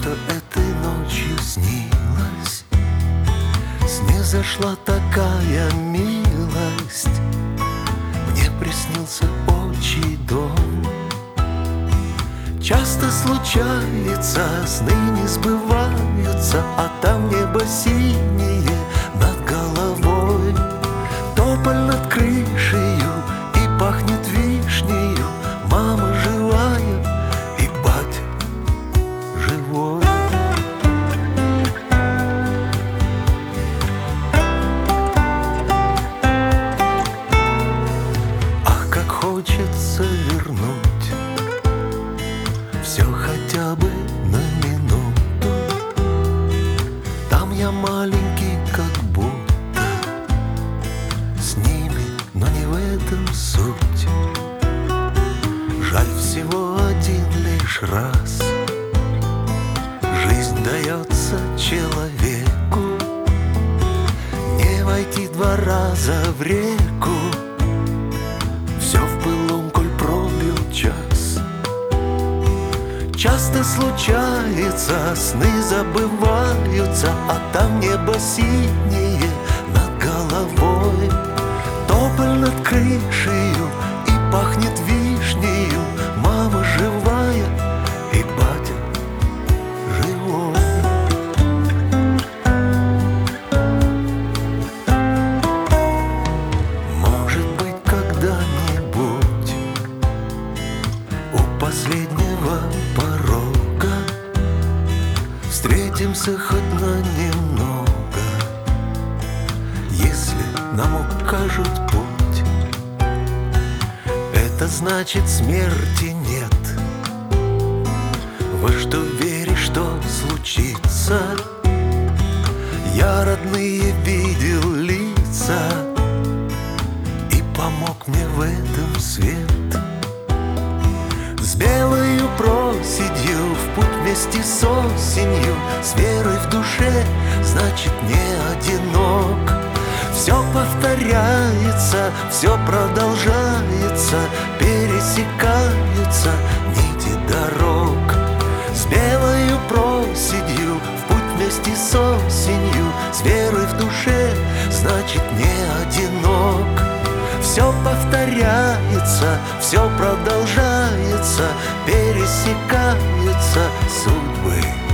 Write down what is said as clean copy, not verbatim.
что этой ночью снилось. Снизошла такая милость, мне приснился отчий дом. Часто случается, сны не сбываются, а там небо синее над головой, тополь над крышею и пахнет вишнею. Мама живая и батя живой. Ах, как хочется вернуть все хотя бы на минуту. Там я маленький, как будто с ними, но не в этом суть. Жаль, всего один лишь раз жизнь дается человеку, не войти два раза в реку. Все в пылу, коль пробил час. Часто случается, сны забываются, а там небо синее над головой, тополь над крышею и пахнет вишнею. Мама живая и батя живой. Может быть, когда-нибудь у последнего порога встретимся хоть на немного, если нам укажут путь. Это значит, смерти нет. Во что веришь, что случится? Я родные видел лица, и помог мне в этом свет. С белою проседью в путь вместе с осенью, с верой в душе, значит, не одинок. Все повторяется, все продолжается, пересекаются нити дорог. С белою проседью в путь вместе с осенью, с верой в душе, значит, не одинок. Все повторяется, все продолжается, пересекаются судьбы.